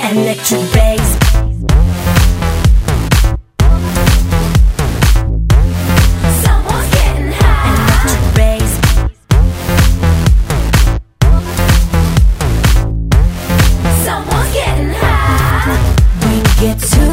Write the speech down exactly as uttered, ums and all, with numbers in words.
Electric bass. Someone's getting high. Electric bass. Someone's getting high. We get to